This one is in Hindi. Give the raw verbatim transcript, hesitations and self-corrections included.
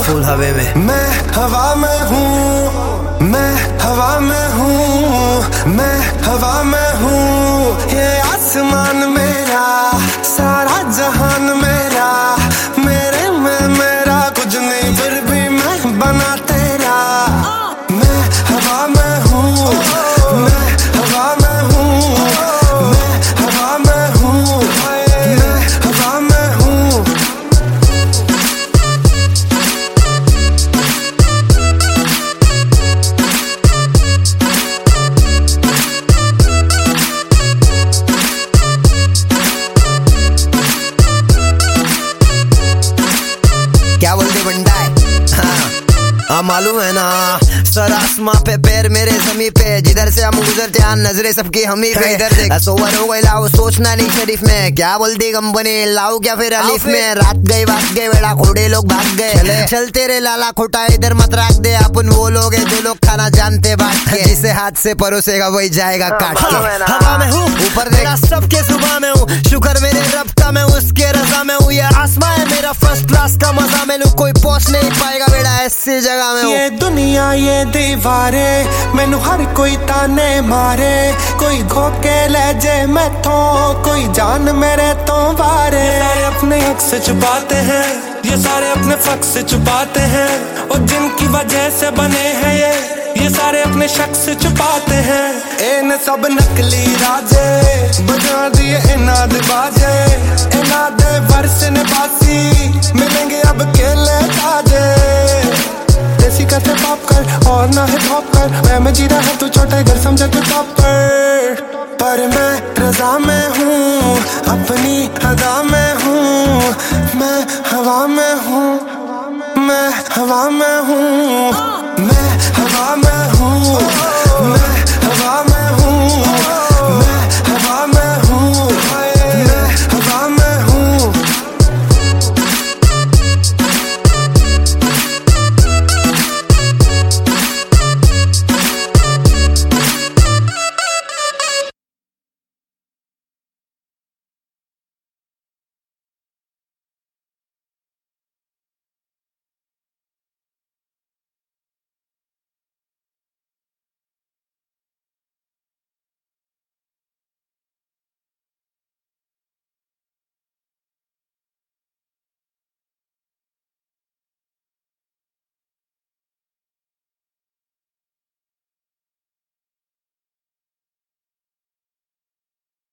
फूल हवे में। मैं हवा में हूँ, मैं हवा में हूँ, मैं हवा में हूँ। ये आसमान मेरा, सारा जहान मेरा, मेरे में मेरा कुछ नहीं फिर भी मैं बना तेरा। मैं हवा में हूँ, मैं हवा में हूँ, मैं हवा में हूँ, मैं हवा में हूँ। क्या बोलते बंडा है? हाँ, हाँ मालूम है ना। सर आसमां पे पैर मेरे जमी पे, जिधर से हम गुजरते हैं नजरे सबकी हमी पे। इधर देख सोवर हो गई लाओ, सोचना नहीं शरीफ में। क्या बोलती कंपनी लाओ क्या फिर अलीफ में। रात गई बात गई बेड़ा, घोड़े लोग भाग गए। चलते रे लाला खोटा इधर मत रख दे। अपन वो लोग है जो लोग खाना जानते बांट के, जिसे हाथ से परोसेगा वही जाएगा काट के। हवा में हूँ ऊपर देखा सबके सुबह में हूँ, शुक्र मेरे रब का मैं उसके रजा में हूँ। ये आसमां है मेरा फर्स्ट क्लास का मजा में लूं, कोई पहुंच नहीं पाएगा बेड़ा ऐसी जगह में हूँ। ये दुनिया ये दीवारे मैनू हर कोई ताने मारे, कोई धोखे ले जे मैं तो, कोई जान मेरे तो बारे। ये सारे अपने हक से छुपाते हैं, ये सारे अपने फक से छुपाते हैं, और जिनकी वजह से बने हैं ये ये सारे अपने शक से छुपाते हैं। इन सब नकली राजे बजा दिए इनाद बाजे, इनाद वर्ष निवासी मिलेंगे अब केले ताजे। देसी करते पॉप कर और ना है पॉप कर, मैं में जी रहा है तू छोटे घर समझे तू टॉप पर। पर मैं रजा में हूँ, अपनी अदा में हूँ, मैं हवा में हूँ, मैं हवा में हूँ, मैं हवा